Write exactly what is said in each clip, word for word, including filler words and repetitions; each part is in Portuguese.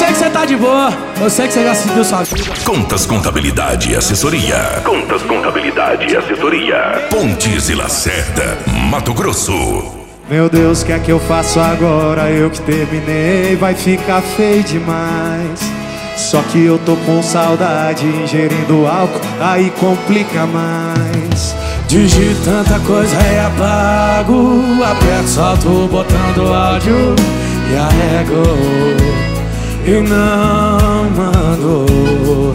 que você tá de boa, eu sei que você já seguiu sua vida. Contas Contabilidade e Assessoria. Contas Contabilidade e Assessoria. Pontes e Lacerda, Mato Grosso. Meu Deus, o que é que eu faço agora? Eu que terminei, vai ficar feio demais. Só que eu tô com saudade, ingerindo álcool, aí complica mais. Digito tanta coisa e apago, aperto, solto o botão do áudio e arrego e não mando.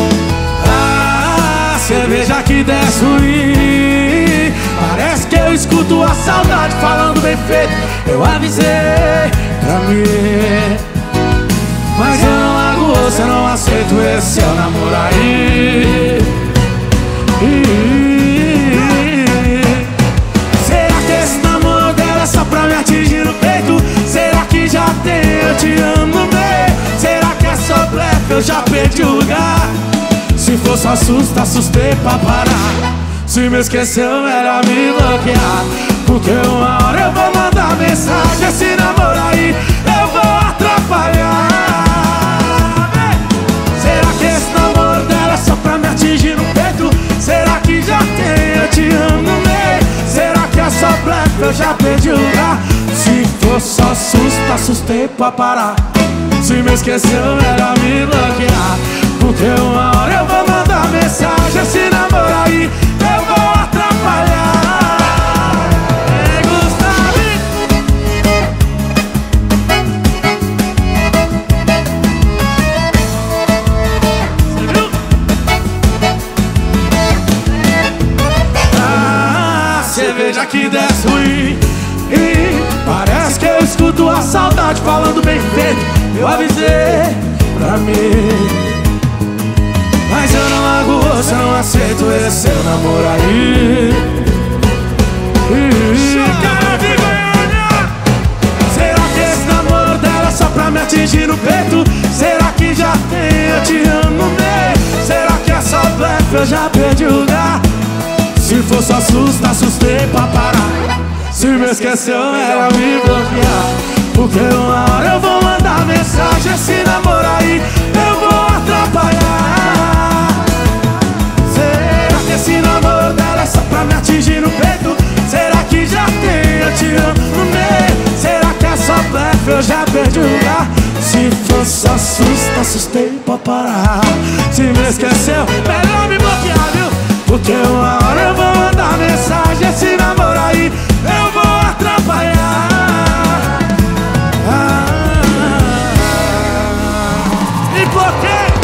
A cerveja que desce ruim, parece que eu escuto a saudade falando bem feito. Eu avisei pra mim, mas eu não largo você, não aceito esse seu namoro aí. Será que esse namoro dela é só pra me atingir no peito? Será que já tem eu te amo no meio? Será que é só blefe, eu já perdi o lugar? Se for só susto, assustei pra parar. Se me esqueceu, melhor me bloquear, porque uma hora eu vou mandar mensagem. Esse namoro aí eu vou atrapalhar. Será que esse namoro dela é só pra me atingir no peito? Será que já tem eu te amo no meio? Será que é só blefe, eu já perdi o lugar? Se for só susto, assustei pra parar. Se me esqueceu, melhor me bloquear, porque uma hora eu vou mandar mensagem. Esse namoro aí eu vou atrapalhar. Ei, Gustavo! Você viu? Ah, cerveja que desce ruim, e parece que eu escuto a saudade falando bem feito. Eu avisei pra mim, mas eu não largo você, não aceito esse seu namoro aí. Cara de Goiânia! Será que esse namoro dela é só pra me atingir no peito? Será que já tem eu te amo no meio? Será que é só blefe, eu já perdi o lugar? Se for só susto, assustei pra parar. Se me esqueceu, melhor me bloquear, porque uma hora eu vou mandar mensagem. Esse namoro aí eu vou atrapalhar. Será que esse namoro dela é só pra me atingir no peito? Será que já tem eu te amo no meio? Será que é só blefe, eu já perdi o lugar? Se for só susto, assustei pra parar. Se me esqueceu, melhor me bloquear, viu? Porque uma hora eu vou mandar mensagem. Esse namoro aí eu vou atrapalhar. Ah, e por quê?